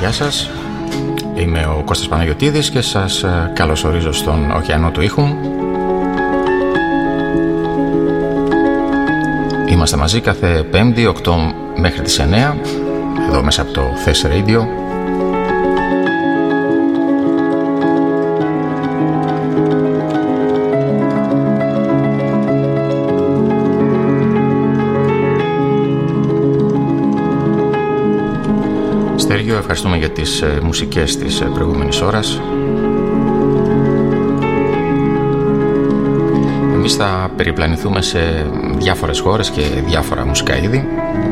γεια σας. Είμαι ο Κώστας Παναγιωτίδης και σας καλωσορίζω στον ωκεανό του ήχου. Είμαστε μαζί κάθε Πέμπτη 8 μέχρι τις 9 εδώ μέσα από το Thess Radio. Στέργιο, ευχαριστούμε για τις μουσικές της προηγούμενης ώρας. Εμείς θα περιπλανηθούμε σε διάφορες χώρες και διάφορα μουσικά είδη.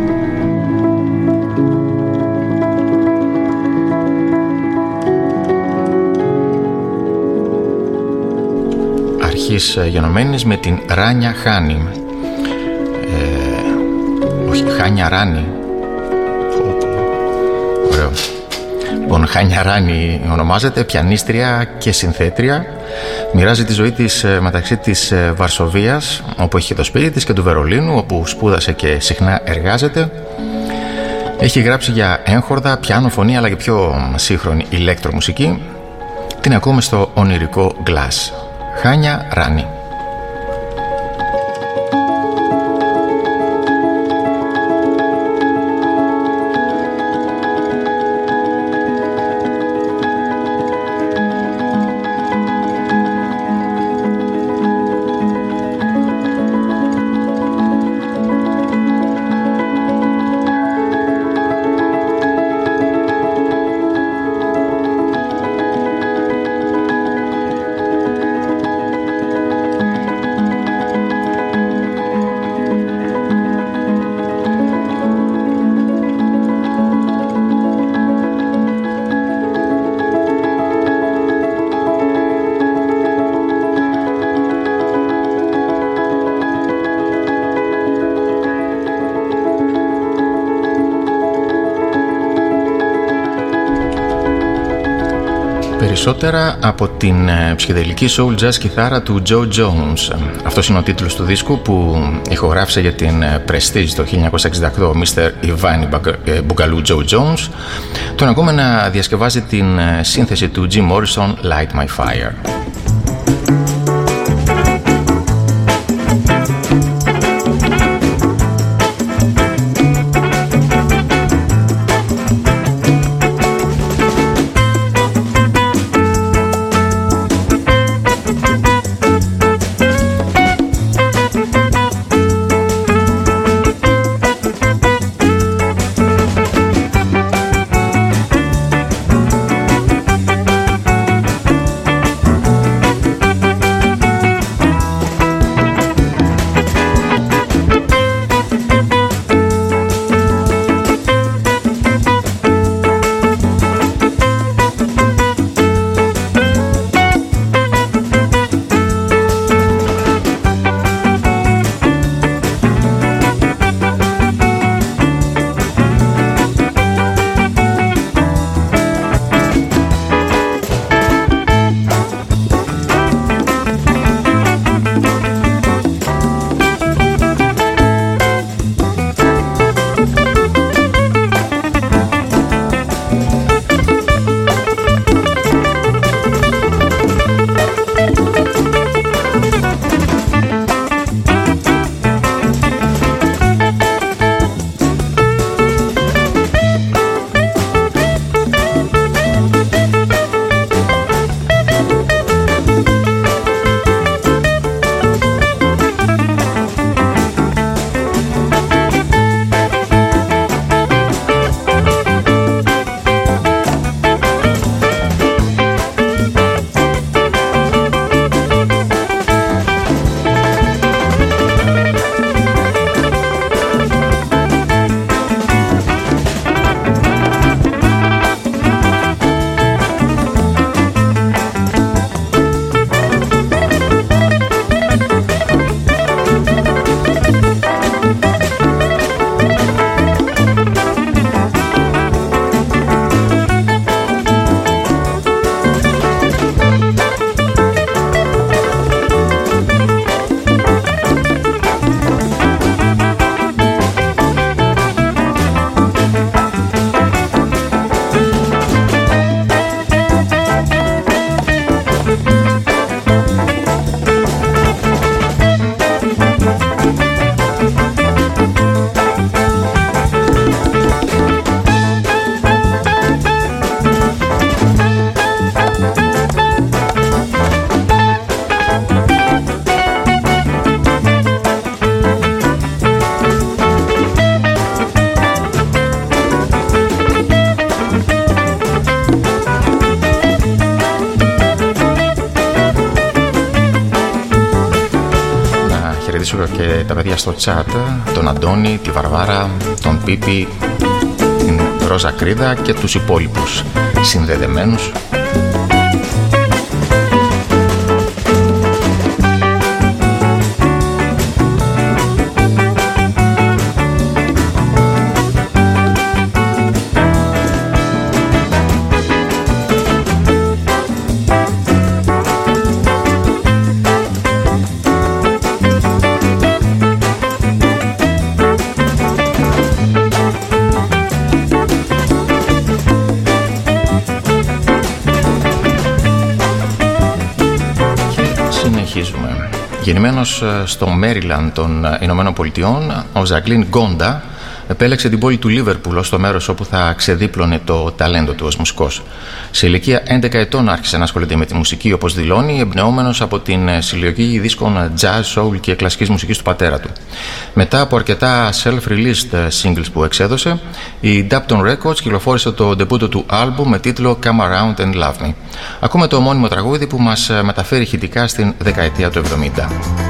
Αρχής γενομένης με την Ράνια Χάνι. Όχι, Χάνια Ράνι. Ωραίο. Λοιπόν, Χάνια Ράνι ονομάζεται, πιανίστρια και συνθέτρια. Μοιράζει τη ζωή της μεταξύ της Βαρσοβίας, όπου έχει το σπίτι της, και του Βερολίνου, όπου σπούδασε και συχνά εργάζεται. Έχει γράψει για έγχορδα, πιάνο, φωνή, αλλά και πιο σύγχρονη ηλέκτρομουσική. Την ακούμε στο ονειρικό Glass. Χάνια Ράνι. Περισσότερα από την ψυχεδελική soul jazz κιθάρα του Joe Jones. Αυτός είναι ο τίτλος του δίσκου που ηχογράφησε για την Prestige το 1968 ο Mr. Ivan Bougalou Joe Jones. Τον ακούμε να διασκευάζει την σύνθεση του Jim Morrison Light My Fire. και τα παιδιά στο chat, τον Αντώνη, τη Βαρβάρα, τον Πίπη, την Ρόζα Κρίδα και τους υπόλοιπους συνδεδεμένους. Γεννημένος στο Μέριλαντ των Ηνωμένων Πολιτειών, ο Ζαγκλίν Γκόντα επέλεξε την πόλη του Λίβερπουλ ως το μέρος όπου θα ξεδίπλωνε το ταλέντο του ως μουσικός. Σε ηλικία 11 ετών άρχισε να ασχολείται με τη μουσική, όπως δηλώνει, εμπνεόμενος από την συλλογή δίσκων jazz, soul και κλασικής μουσικής του πατέρα του. Μετά από αρκετά self-released singles που εξέδωσε, η Dapton Records κυκλοφόρησε το ντεμπούτο του άλμπουμ με τίτλο Come Around and Love Me. Ακούμε το ομώνυμο τραγούδι που μας μεταφέρει ηχητικά στην δεκαετία του 70.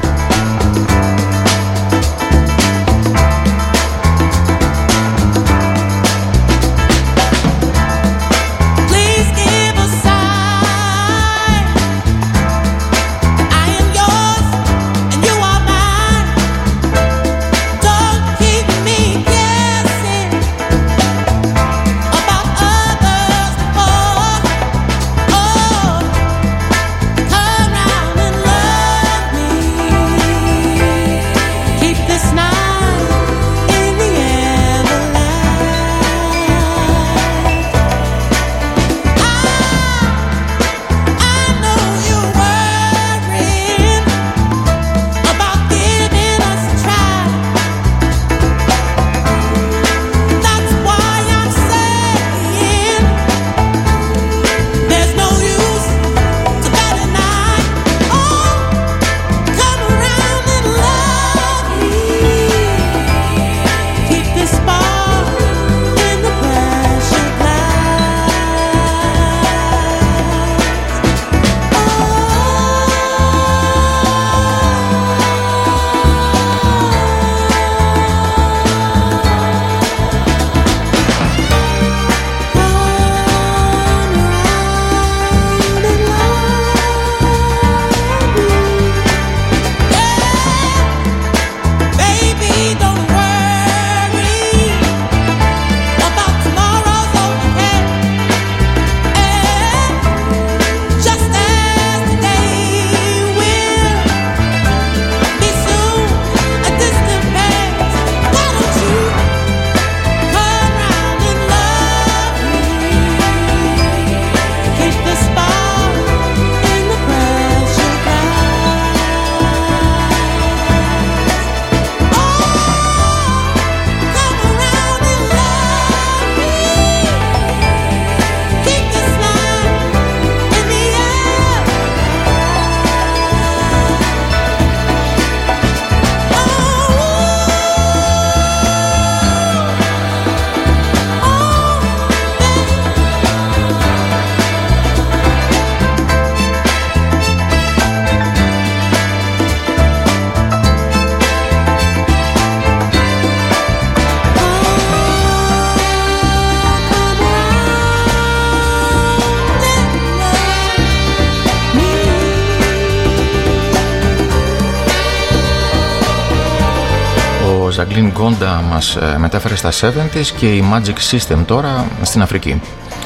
Ζαγκλίν Γκόντα μας μετέφερε στα 70's και η Magic System τώρα στην Αφρική.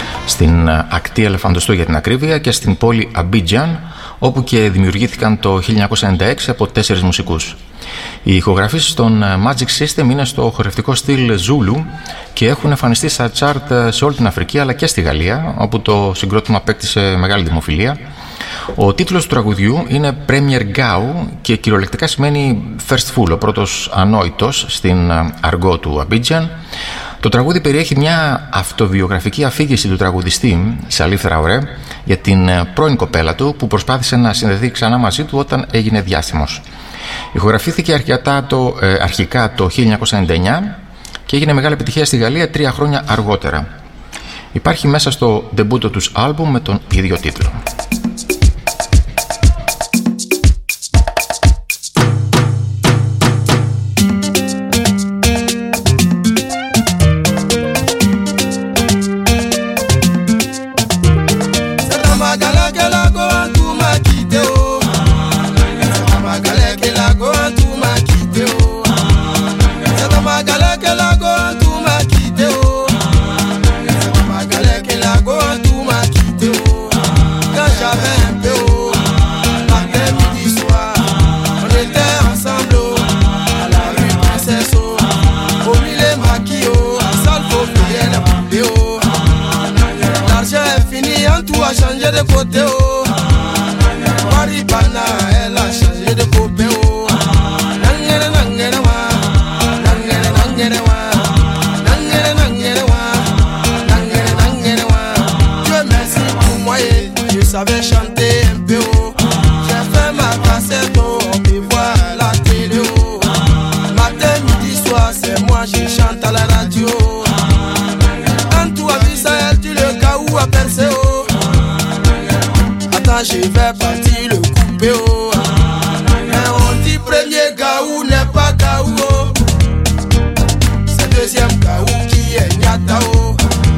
Στην ακτή Ελεφαντοστού για την ακρίβεια και στην πόλη Αμπίτζαν, όπου και δημιουργήθηκαν το 1996 από 4 μουσικούς. Οι ηχογραφήσεις των Magic System είναι στο χορευτικό στυλ Zulu και έχουν εμφανιστεί στα chart σε όλη την Αφρική αλλά και στη Γαλλία, όπου το συγκρότημα απέκτησε μεγάλη δημοφιλία. Ο τίτλος του τραγουδιού είναι Premier Gau και κυριολεκτικά σημαίνει First Full, ο πρώτος ανόητος στην αργό του Αμπίτζαν. Το τραγούδι περιέχει μια αυτοβιογραφική αφήγηση του τραγουδιστή Σαλίφ Τραωρέ για την πρώην κοπέλα του που προσπάθησε να συνδεθεί ξανά μαζί του όταν έγινε διάσημος. Ηχογραφήθηκε αρχικά το 1999 και έγινε μεγάλη επιτυχία στη Γαλλία 3 χρόνια αργότερα. Υπάρχει μέσα στο ντεμπούτο τους άλμπουμ με τον ίδιο τίτλο. a changé de côté, oh. Maribana, elle a changé de côté, oh. Nangere, nangere, wa. Nangere, nangere, wa. Nangere, nangere, wa. Nangere, nangere, wa. Dieu merci pour moi, je savais chanter un peu, oh. J'ai fait ma cassette, oh. On me voit à la télé, oh. Matin, midi, soir, c'est moi, je chante à la radio. Appelle CO. Attends, je vais partir le couper, oh. Mais on dit premier gaou n'est pas gaou, oh. C'est deuxième gaou qui est nyata, oh.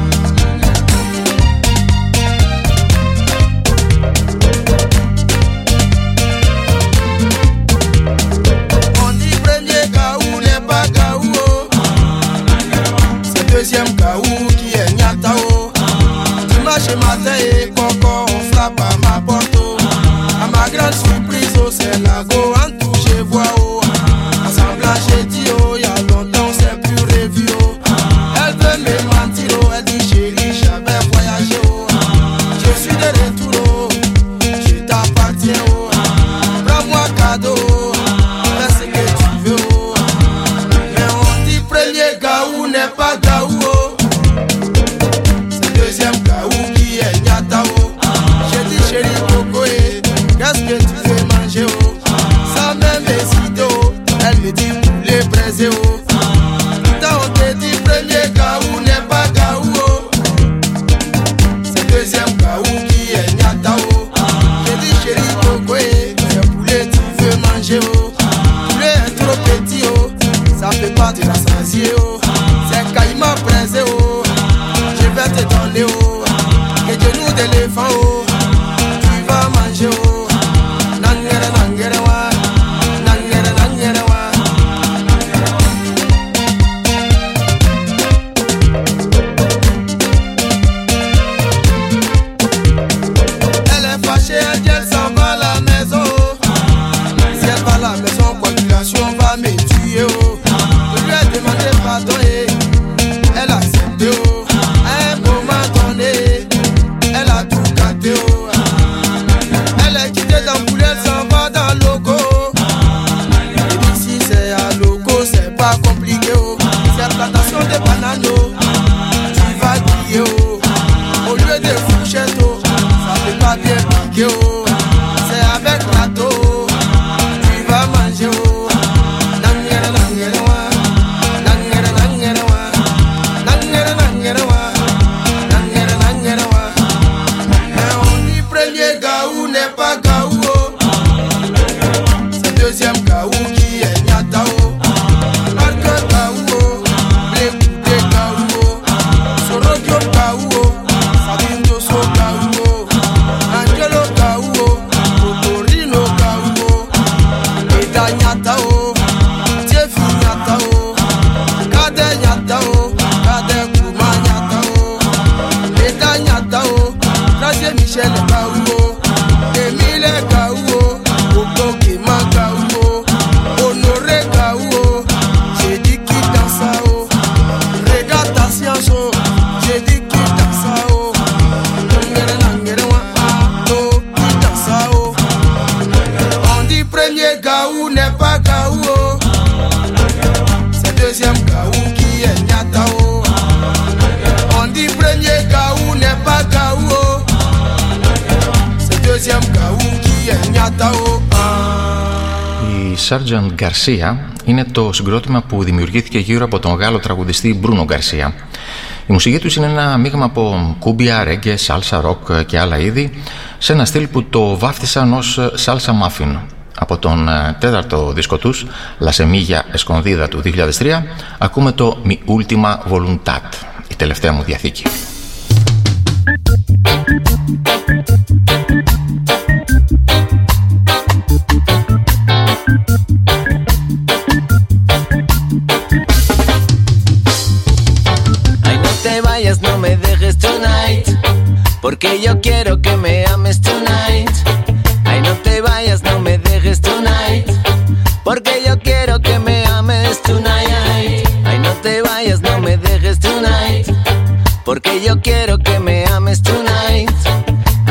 On dit premier gaou n'est pas gaou, oh. C'est deuxième gaou qui est nyata, oh. Dimanche matin et coco, on frappe à ma porte, oh. À ma grande surprise, oh, c'est la go en tout, je vois, oh. Ensemble, j'ai dit, oh, y'a longtemps, on s'est plus revu, oh. Elle veut me mentir, oh, elle dit, chérie, j'avais voyagé, oh. Je suis de retour, oh. Je t'appartiens, oh. Prends-moi cadeau, oh. Fais ce que tu veux, oh. Mais on dit, premier gaou n'est pas gaou, oh. Deuxième gaou qui est nyata, oh. J'ai dit chérie coco, qu'est-ce que tu veux manger, oh. Sans même hésiter, oh. Elle me dit poulet braisé, oh. Putain on te dit premier gaou n'est pas gaou, oh. C'est deuxième gaou qui est nyata, oh. J'ai dit chérie coco, c'est poulet tu veux manger, oh. Poulet est trop petit, oh. Ça fait pas de rassasier, oh. C'est caïman braisé, oh. Je vais te donner, oh. Que genoux d'éléphant, oh. Tu vas manger, oh. Nangere, nangere, wa. Nangere, nangere, wa. Elle est fâchée, elle dit elle s'en va à la maison, oh. Si elle va à la maison, coagulation va me tuer, oh. Je lui ai demandé pardon, elle a accepté, oh. Elle est quittée dans poulet, elle s'en va dans le logo. Et puis si c'est à logo, c'est pas compliqué, oh. C'est plantation de bananes, oh. Tu vas griller, oh. Au lieu de fourchette, oh. Ça fait pas bien piquer, oh. C'est avec râteau, oh. Tu vas manger, oh. Nangere, nangere, wa. Nangere, nangere, wa. Nangere, nangere, wa. Nangere, nangere, wa. Premier gaou n'est pas gaou, oh. C'est deuxième gaou qui est nyata, oh. Marque gaou, oh. Blé gaou, oh. Sorogio gaou, oh. Sabindo so gaou, oh. Angelo gaou, oh. Totorino gaou, oh. Eda nyata, oh. Tiefi nyata, oh. Kade nyata, oh. Kade Kuma nyata, oh. Eda nyata, oh. Grazie Michel gaou, oh. Emile gaou, oh. Ogo Kema gaou, oh. Honoré gaou, oh. J'ai dit qui danse, oh. Regarde ta science, oh. J'ai dit qui danse, oh. Nangere, nangere, wa, oh. Qui danse, oh. On dit premier gaou n'est pas gaou, oh. C'est deuxième gaou qui est nyata, oh. On dit premier gaou n'est pas gaou, oh. Deuxième gaou qui est nyata, oh. Η Sergeant Garcia είναι το συγκρότημα που δημιουργήθηκε γύρω από τον Γάλλο τραγουδιστή Μπρούνο Γκαρσία. Η μουσική τους είναι ένα μείγμα από κούμπια, ρέγγε, σάλσα, ροκ και άλλα είδη, σε ένα στυλ που το βάφτισαν ως salsa muffin. Από τον τέταρτο δίσκο τους, La Semilla Escondida του 2003, ακούμε το Mi Ultima Voluntad, η τελευταία μου διαθήκη. Ay, no te vayas, no me dejes tonight, porque yo quiero que me ames tonight. Ay, no te vayas, no me dejes tonight, porque yo quiero que me ames tonight. Ay, no te vayas, no me dejes tonight, porque yo quiero que me ames tonight.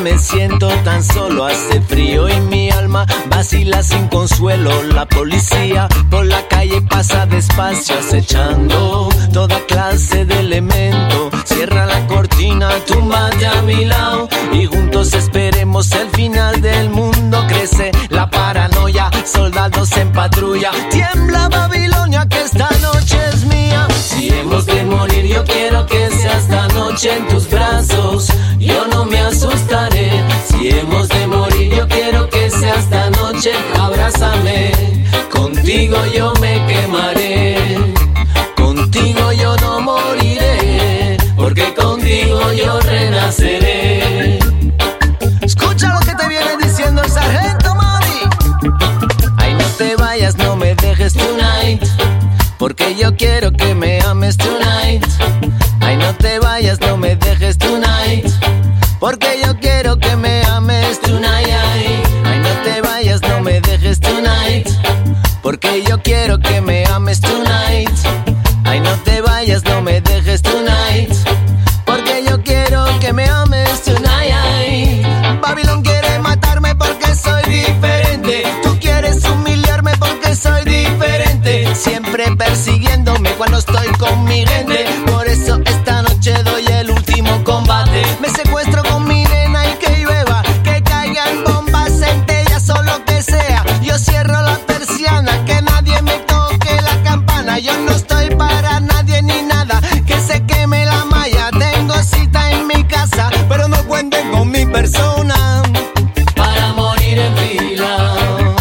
me siento tan solo, hace frío y mi alma vacila sin consuelo. La policía por la calle pasa despacio, acechando toda clase de elemento. Cierra la cortina, túmbate a mi lado y juntos esperemos el final del mundo. Crece la paranoia, soldados en patrulla. Tiembla Babilonia, que esta noche es mía. Si hemos de morir, yo quiero que sea esta noche en tus brazos. Yo no me asustaré. Si hemos de morir, yo quiero que sea esta noche. Abrázame, contigo yo me quemaré. Contigo yo no moriré, porque contigo yo renaceré. Escucha lo que te viene diciendo el sargento, mami. Ay, no te vayas, no me dejes tonight, porque yo quiero que me ames tonight. Ay, no te vayas, no me dejes tonight, porque yo quiero que me ames tonight. Ay, no te vayas, no me dejes tonight, porque yo quiero que me ames tonight. Ay, no te vayas, no me dejes tonight, porque yo quiero que me ames tonight. Babylon quiere matarme porque soy diferente. Tú quieres humillarme porque soy diferente. Siempre persiguiéndome cuando estoy con mi gente. Por eso esta noche doy el último combate. Me secuestro con mi nena y que llueva, que caigan bombas, centellas o lo que sea. Yo cierro la persiana, que nadie me toque la campana. Yo no estoy para nadie ni nada, que se queme la malla. Tengo cita en mi casa, pero no cuenten con mi persona para morir en fila.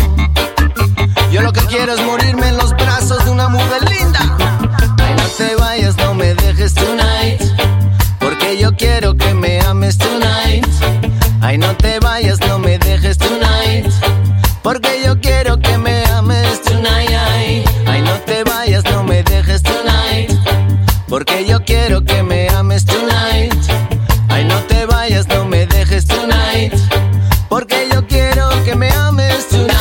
Yo lo que quiero es morirme en los brazos de una mujer linda. Ay, no te vayas, no me dejes tonight, porque yo quiero que me ames tonight. Ay, no te vayas, no me dejes tonight, porque yo quiero que me ames tonight. Ay, no te vayas, no me dejes tonight, porque yo quiero que me ames tonight. Ay, no te vayas, no me dejes tonight, porque yo quiero que me ames tonight.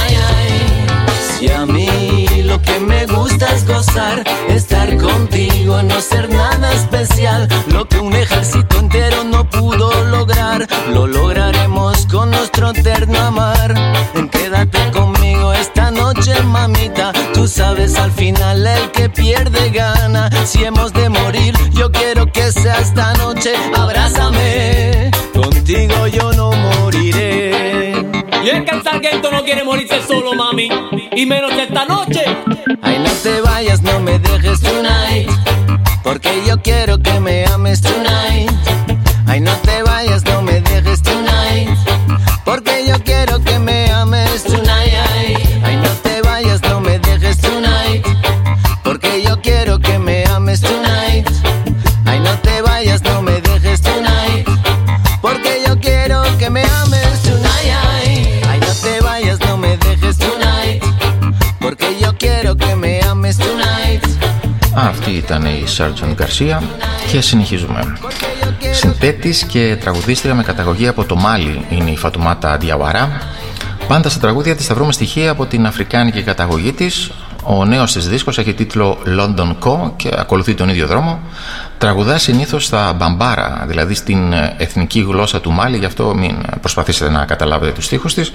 Si a mí lo que me gusta es gozar, estar contigo, no ser nada especial. Lo que un ejército entero no pudo lograr, lo lograremos con nuestro eterno amar. Quédate conmigo esta noche, mamita. Tú sabes, al final el que pierde gana. Si hemos de morir, yo quiero que sea esta noche. Abrázame, contigo yo no moriré. Y es que el sargento no quiere morirse solo, mami, y menos esta noche. Ay, no te vayas, no me dejes tonight, porque yo quiero que me ames tonight. Ay, no te vayas, no me dejes tonight, porque yo quiero que me ames tonight. Ay, no te vayas, no me dejes tonight, porque yo quiero que me ames tonight. Ay, no te vayas, no me dejes tonight, porque yo quiero que me ames tonight. Ay, no te vayas, no me dejes tonight, porque yo quiero que me ames tonight. Αυτή ήταν η Sgt. Garcia και συνεχίζουμε. Συνθέτης και τραγουδίστρια με καταγωγή από το Μάλι είναι η Φατουμάτα Διαουαρά. Πάντα στα τραγούδια της θα βρούμε στοιχεία από την αφρικάνικη καταγωγή της. Ο νέος της δίσκος έχει τίτλο London Co και ακολουθεί τον ίδιο δρόμο. Τραγουδά συνήθως στα μπαμπάρα, δηλαδή στην εθνική γλώσσα του Μάλι, γι' αυτό μην προσπαθήσετε να καταλάβετε τους στίχους της.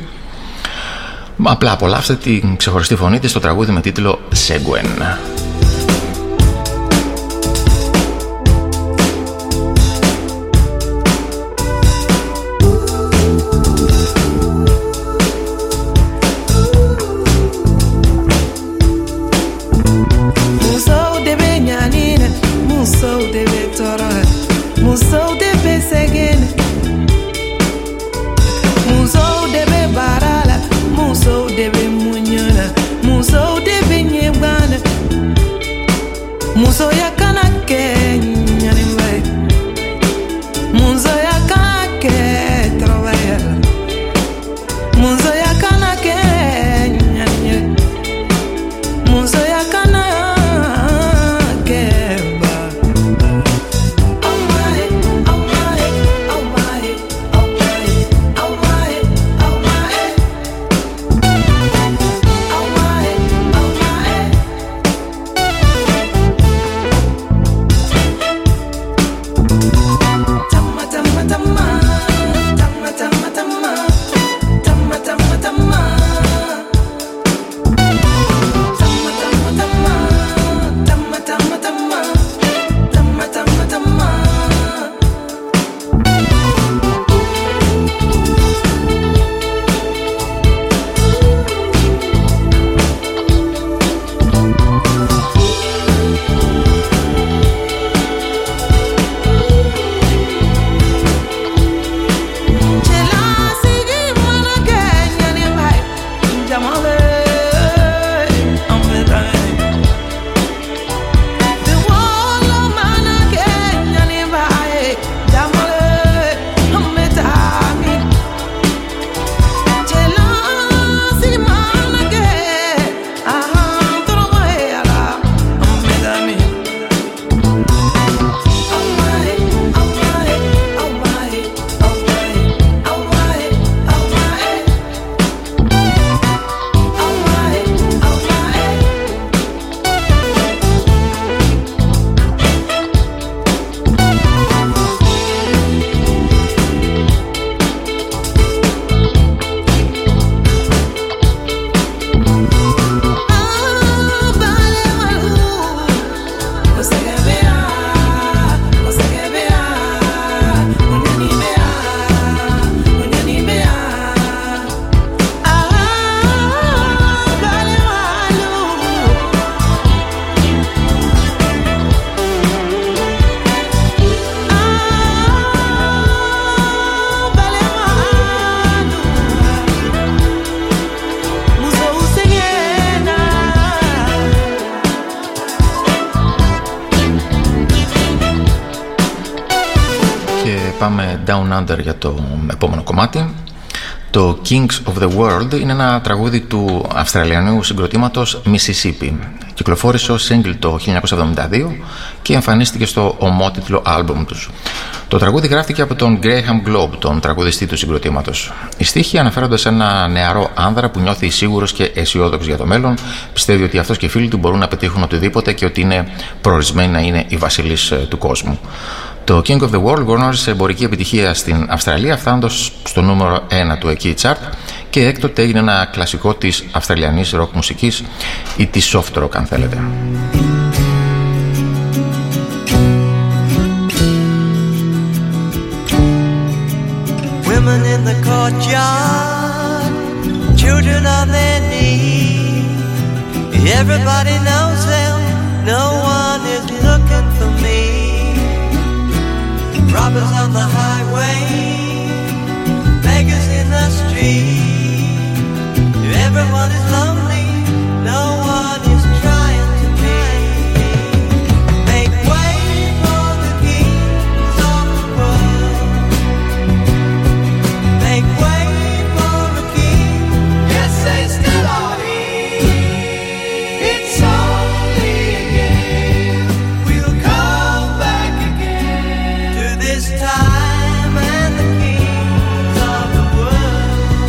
Απλά απολαύστε την ξεχωριστή φωνή της στο τραγούδι με τίτλο Seguen. Muso debe munyona, muso debe nyebana. Down Under για το επόμενο κομμάτι. Το Kings of the World είναι ένα τραγούδι του Αυστραλιανού συγκροτήματος Mississippi. Κυκλοφόρησε ως single το 1972 και εμφανίστηκε στο ομότιτλο άλμπουμ τους. Το τραγούδι γράφτηκε από τον Graham Globe, τον τραγουδιστή του συγκροτήματος. Οι στίχοι αναφέρονται σε ένα νεαρό άνδρα που νιώθει σίγουρος και αισιόδοξος για το μέλλον, πιστεύει ότι αυτός και οι φίλοι του μπορούν να πετύχουν οτιδήποτε και ότι είναι προορισμένοι να είναι οι βασιλείς του κόσμου. Το King of the World γνώρισε εμπορική επιτυχία στην Αυστραλία, φτάνοντας στο νούμερο 1 του εκεί chart και έκτοτε έγινε ένα κλασικό της αυστραλιανής ροκ μουσικής ή της soft rock, αν θέλετε. Women in the courtyard, children on their knees. Everybody knows them, no one is looking for me. Robbers on the highway, beggars in the street. Everyone is lonely, no one is trying to be. Make way for the kings of the world. Make way for the king. Yes, they still are here. It's only a game. We'll come back again to this time and the kings of the world.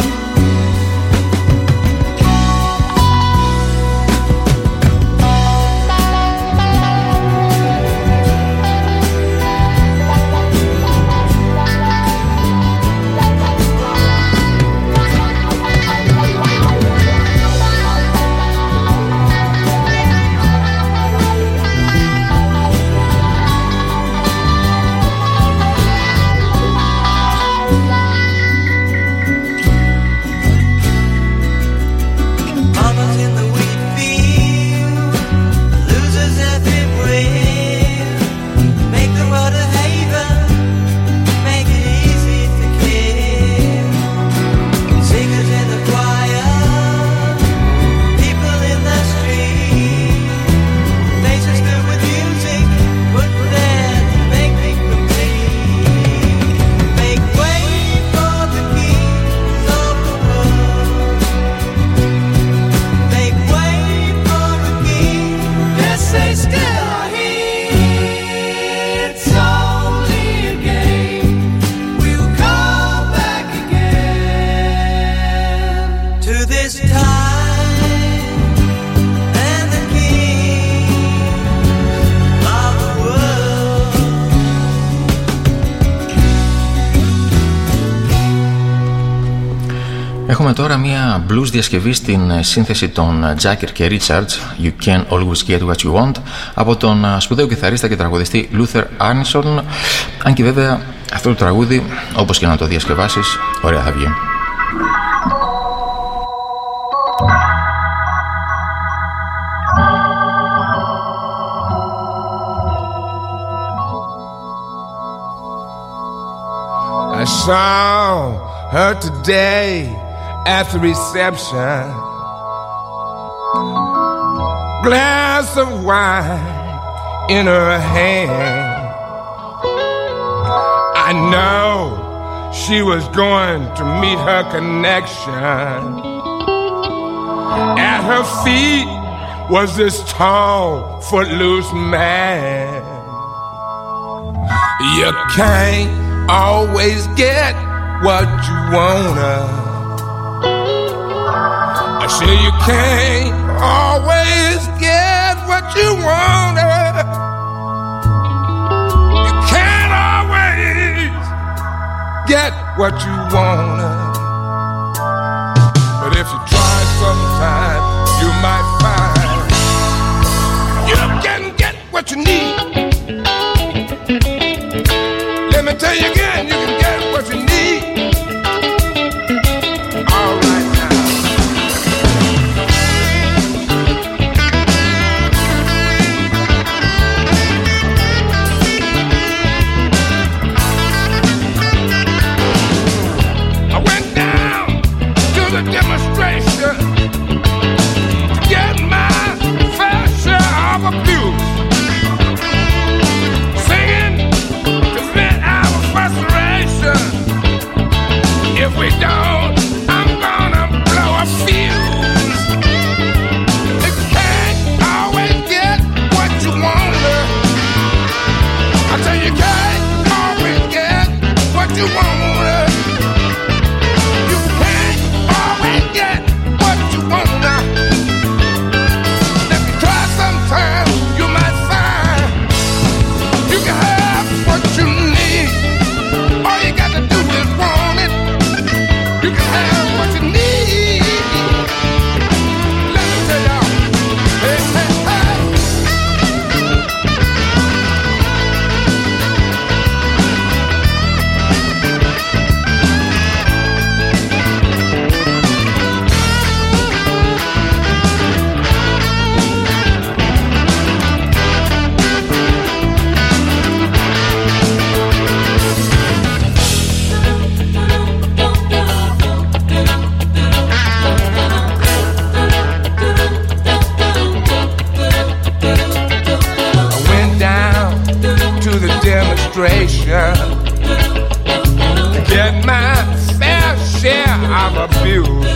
Mamas in the wheat field, losers everywhere. Make the road a haven, make it easy to care. Singers in the choir, people in the street. Faces filled with music, put there to make me complete. Make way for the kings of the world. Make way for a king. Yes, they still are here. It's only a game. We'll come back again to this time and the kings of the world. Έχουμε τώρα μια blues διασκευή στην σύνθεση των Jagger και Richards, You Can Always Get What You Want, από τον σπουδαίο κιθαρίστα και τραγουδιστή Luther Armstrong, αν και βέβαια αυτό το τραγούδι, όπως και να το διασκευάσεις, ωραία θα βγει. I saw her today at the reception. Glass of wine in her hand. I know she was going to meet her connection. At her feet was this tall, footloose man. You can't always get what you wanna. I say you can't always get what you wanna. You can't always get what you wanna. But if you try sometime, you might find you can get what you need. Let me tell you again, you can get what you need. All right now. I went down to the demonstration to get my fair share of abuse. Singing to vent our frustration. If we don't, I'm gonna blow a fuse. You can't always get what you want. I tell you, can't always get what you want. You can't always get what you want. If you try sometime, you might find you can have what you need. All you got to do is want it. You can have what you need. Let me tell y'all. Hey, hey, hey. I went down to the demonstration to get my fair share of abuse,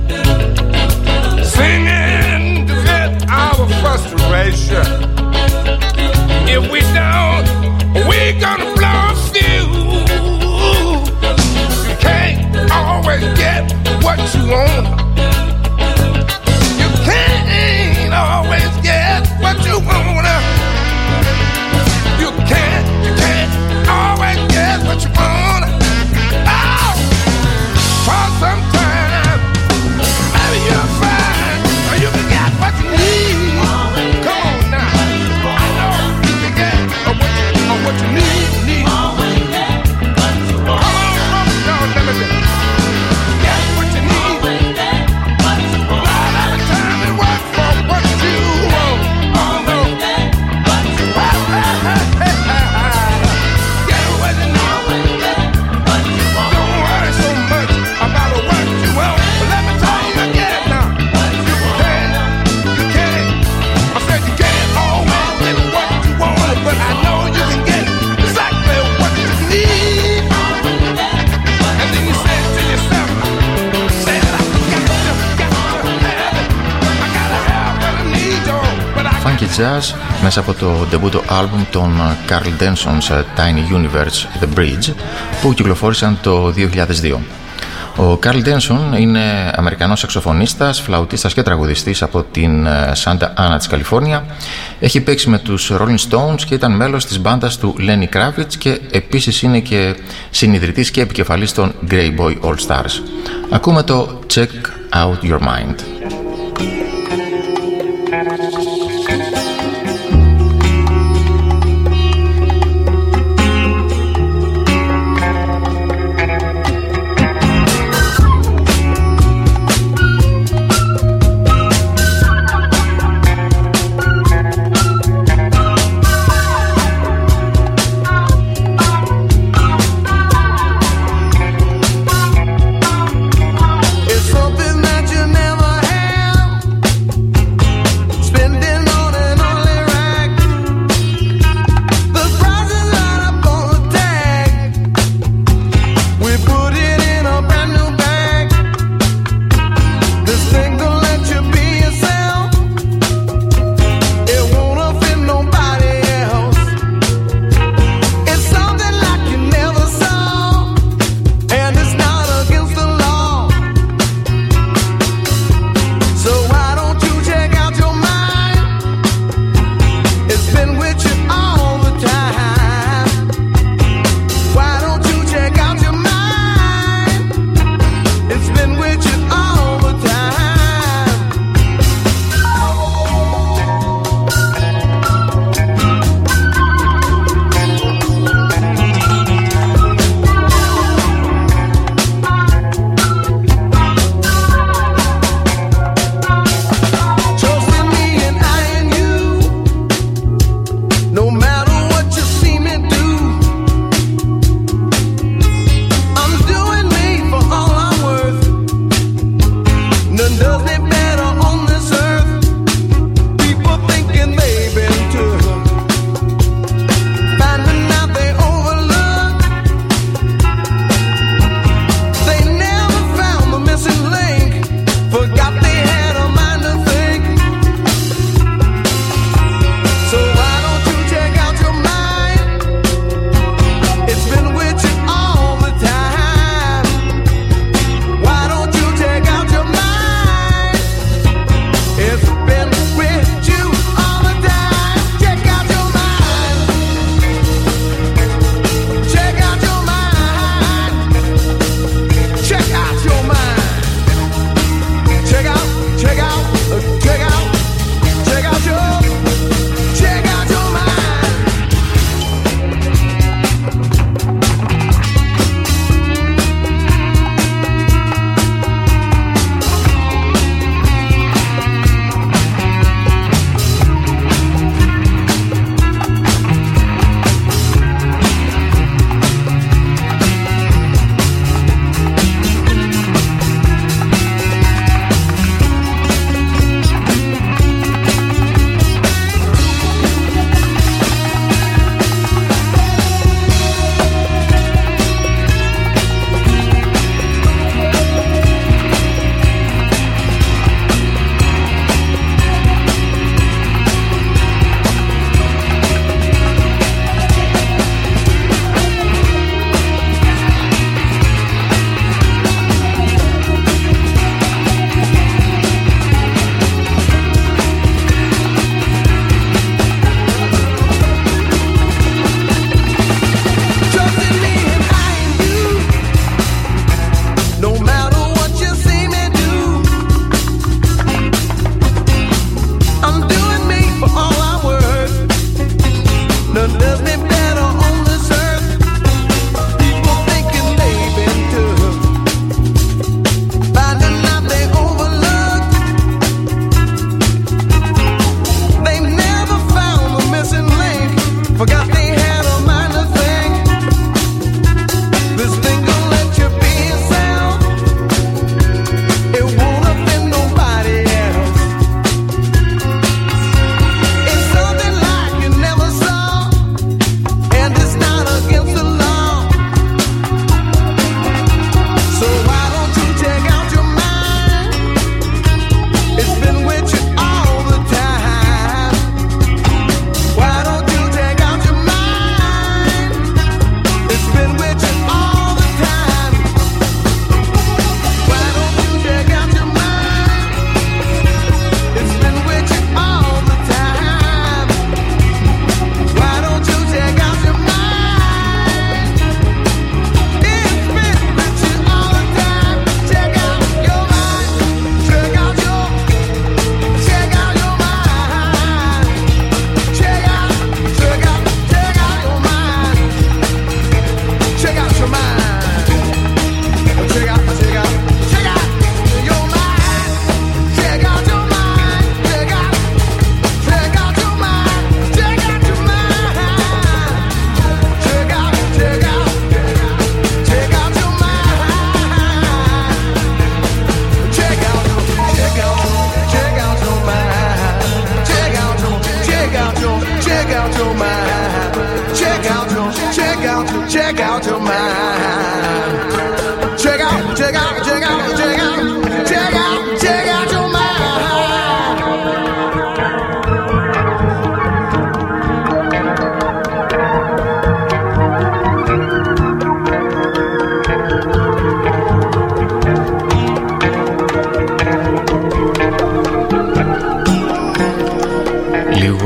singing to vent our frustration. If we don't, we're gonna blow a fuse. You can't always get what you want. You can't always get what you want. You can't always get what you want. Oh, for some time, maybe you'll find you can get what you need. Come on now, I know you can get what you need. Come on, let me get what you need. Not every time it works for what you want. Oh no. Get what you need. Don't worry so much about what you want. But let me tell you again now. You can't. I said you can't always get what you want, but I know you can get exactly what you need. And then you say it to yourself. Say that I got to have it. I gotta have what I need, y'all. But I Funky Jazz μέσα από το ντεμπούτο άλμπουμ των Carl Denson's Tiny Universe The Bridge που κυκλοφόρησαν το 2002. Ο Carl Denson είναι Αμερικανός σαξοφωνίστας, φλαουτίστας και τραγουδιστής από την Santa Ana της Καλιφόρνια. Έχει παίξει με τους Rolling Stones και ήταν μέλος της μπάντας του Lenny Kravitz και επίσης είναι και συνιδρυτής και επικεφαλής των Grey Boy All Stars. Ακούμε το Check Out Your Mind. It's something that you never had. They never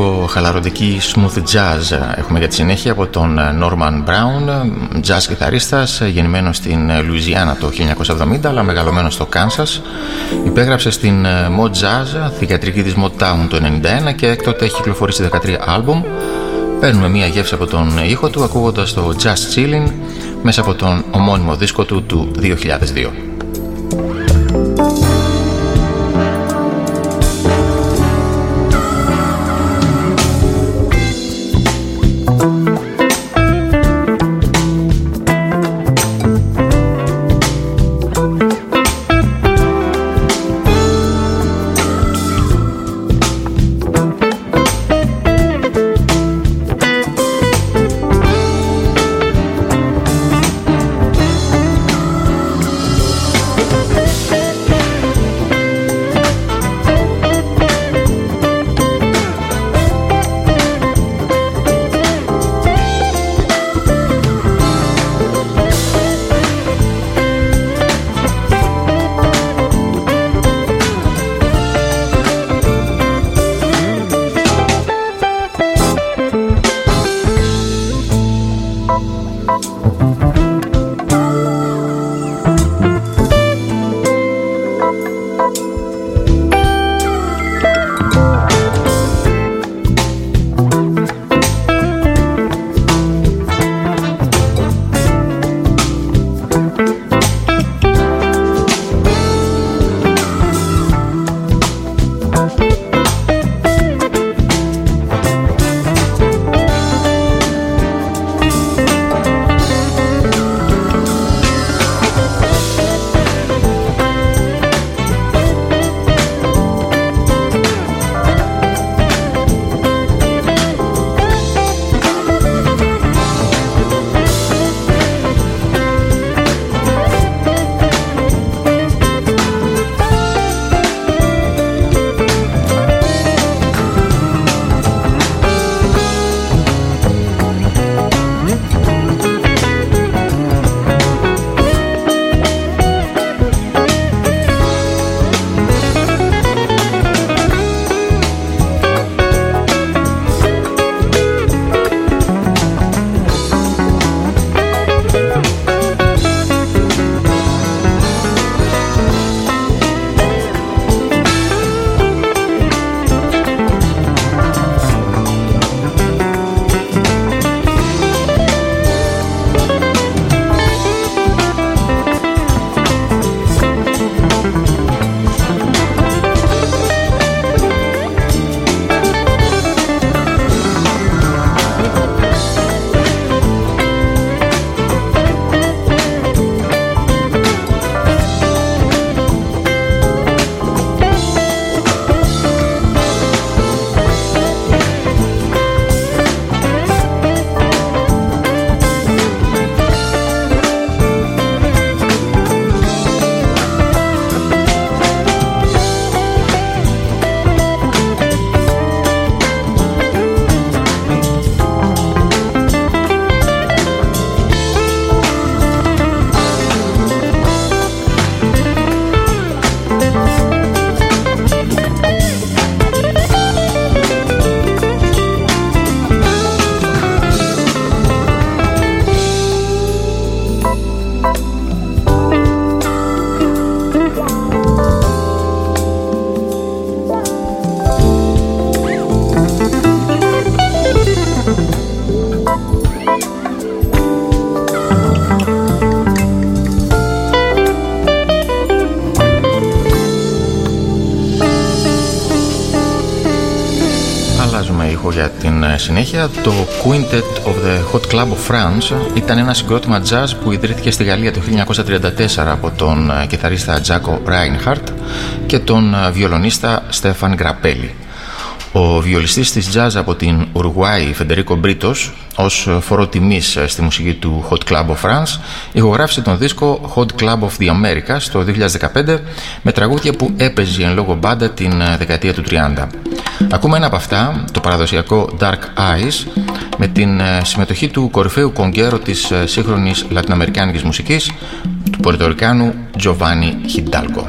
λίγο χαλαρωτική smooth jazz έχουμε για τη συνέχεια από τον Norman Brown, jazz κιθαρίστας, γεννημένος στην Λουιζιάννα το 1970 αλλά μεγαλωμένος στο Κάνσας. Υπέγραψε στην Mod Jazz, θυγατρική της Motown το 1991 και έκτοτε έχει κυκλοφορήσει 13 άλμπουμ. Παίρνουμε μία γεύση από τον ήχο του ακούγοντας το Just Chillin' μέσα από τον ομώνυμο δίσκο του 2002. για την συνέχεια. Το Quintet of the Hot Club of France ήταν ένα συγκρότημα jazz που ιδρύθηκε στη Γαλλία το 1934 από τον κιθαρίστα Τζάκο Ράινχαρτ και τον βιολονίστα Στέφαν Γκραπέλη. Ο βιολιστής της jazz από την Ουρουάη, Φεντερίκο Μπρίτος, ως φόρο τιμής στη μουσική του Hot Club of France, ηχογράφησε τον δίσκο Hot Club of the Americas το 2015 με τραγούδια που έπαιζε εν λόγω μπάντα την δεκαετία του 30. Ακούμε ένα από αυτά, το παραδοσιακό Dark Eyes, με την συμμετοχή του κορυφαίου κονγκέρο της σύγχρονης λατινοαμερικάνικης μουσικής, του Πορτορικάνου Τζοβάνι Χιντάλγκο.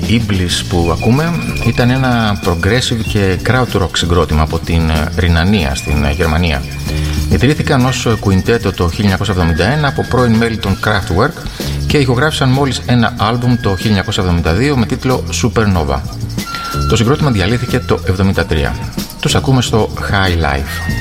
Iblis που ακούμε ήταν ένα progressive και crowd rock συγκρότημα από την Ρινανία στην Γερμανία. Ιδρύθηκαν ως κουιντέτο το 1971 από πρώην μέλη των Kraftwerk και ηχογράφησαν μόλις ένα άλμπουμ το 1972 με τίτλο Supernova. Το συγκρότημα διαλύθηκε το 1973. Τους ακούμε στο High Life.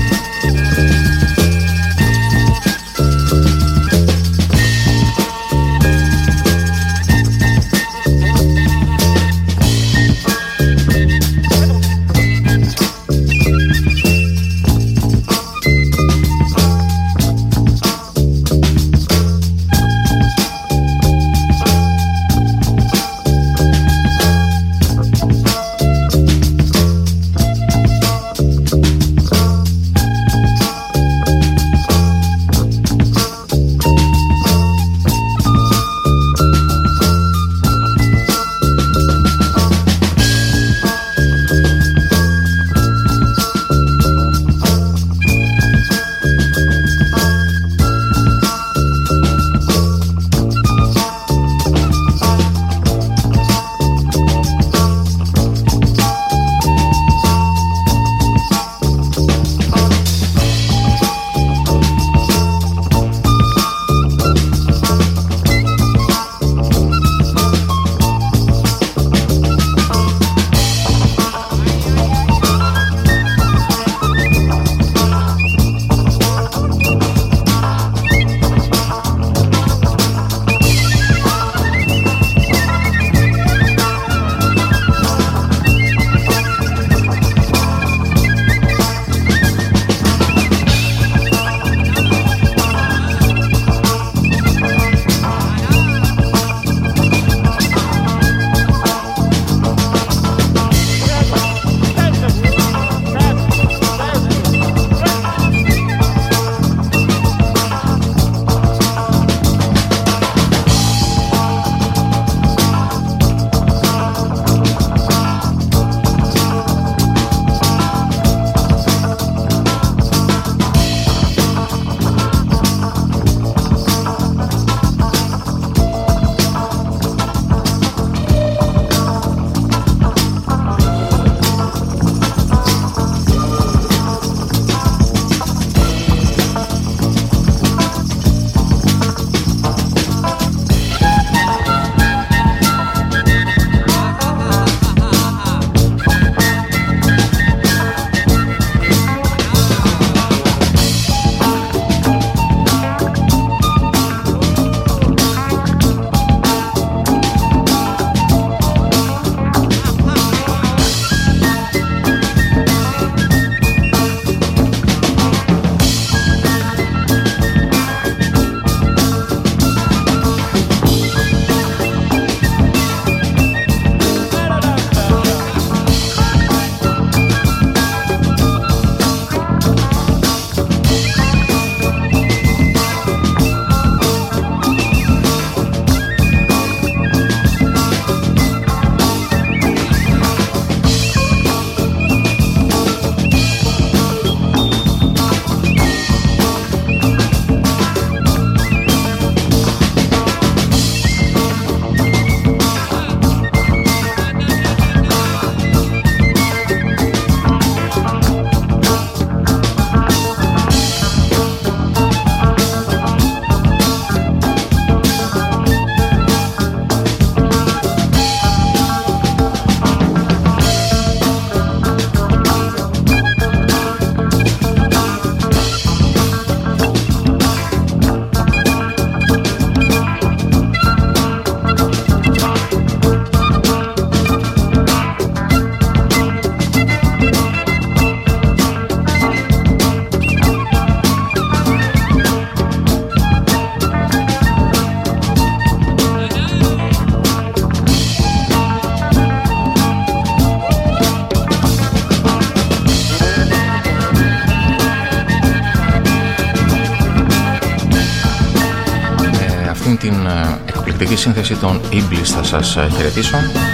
την εκπληκτική σύνθεση των Iblis θα σας χαιρετήσω.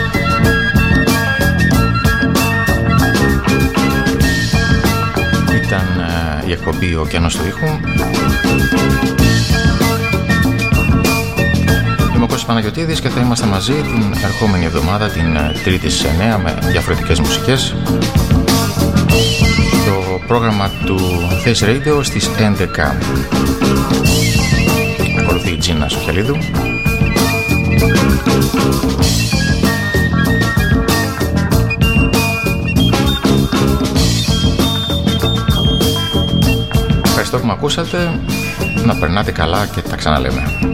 Ήταν η εκπομπή «Ο Ωκεανός του ήχου». Είμαι ο Κώστας Παναγιωτίδης και θα είμαστε μαζί την ερχόμενη εβδομάδα, την Τρίτη στις 9, με διαφορετικές μουσικές. Το πρόγραμμα του Face Radio στις 11. Ακολουθεί η Τζίνα Σοχελίδου. Ευχαριστώ που με ακούσατε. Να περνάτε καλά και τα ξαναλέμε.